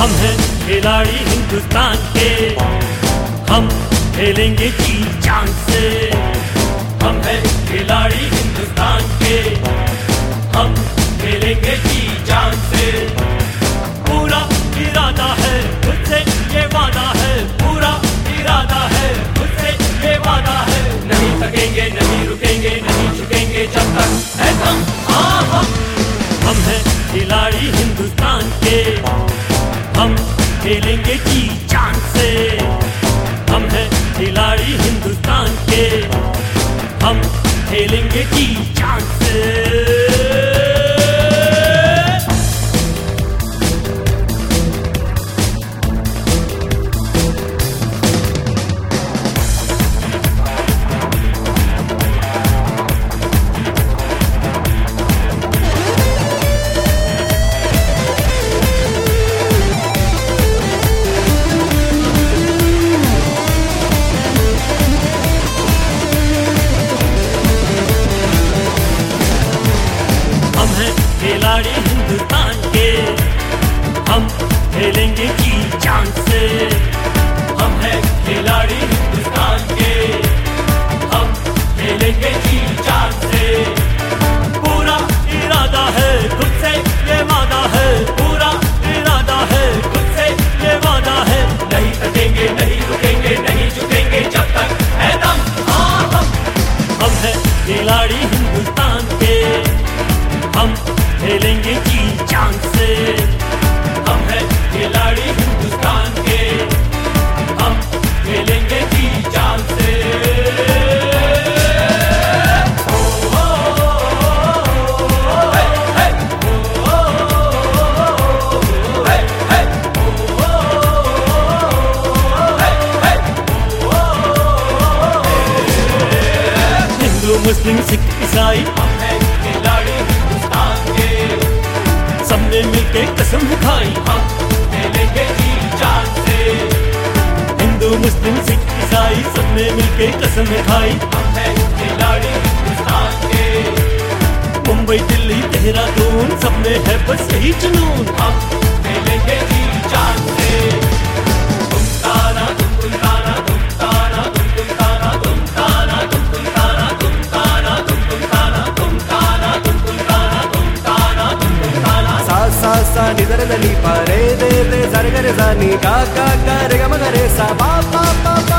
हम हैं खिलाड़ी हिंदुस्तान के, हम खेलेंगे जी जान से। हम हैं खिलाड़ी हिंदुस्तान के, हम खेलेंगे जी जान से। पूरा इरादा है मुझसे ये वादा है, पूरा इरादा है मुझसे ये वादा है। नहीं थकेंगे नहीं रुकेंगे नहीं झुकेंगे जब तक है दम। हम हैं खिलाड़ी हिंदुस्तान के, हम खेलेंगे जी जान से। हम हैं खिलाड़ी हिंदुस्तान के, हम खेलेंगे जी जान से। खिलाड़ी हिंदुस्तान के, हम खेलेंगे जी जान से। हम हैं खिलाड़ी हिंदुस्तान के, हम खेलेंगे जी जान से। पूरा इरादा है खुद से ये वादा है, पूरा इरादा है खुद से ये वादा है। नहीं थकेंगे नहीं रुकेंगे नहीं झुकेंगे जब तक है दम। हम हैं खिलाड़ी हिंदुस्तान के, हम खेलेंगे जी जान से। हम हैं खिलाड़ी हिंदुस्तान के, हम खेलेंगे जी जान से। हिंदू मुस्लिम सिख ईसाई, हम हैं खिलाड़ी हिंदुस्तान के। सबने मिलके कसम खाई, हम खेलेंगे जी जान से। हिंदू मुस्लिम सिख ईसाई सबने मिलके कसम खाई, हम हैं खिलाड़ी हिंदुस्तान के। मुंबई दिल्ली देहरादून सब में है बस यही जुनून, हम खेलेंगे जी जान से। तुम ताना तुम तुम ताना तुम ताना तुम तुम ताना तुम ताना तुम तुम ताना तुम ताना तुम तुम ताना तुम ताना तुम तुम ताना तुम ताना तुम तुम ताना। सा सा सा निदर दनी पा रे दे रे सा रे गा रे सा नी गा गा गा रे गा मा गा रे सा पा पा पा।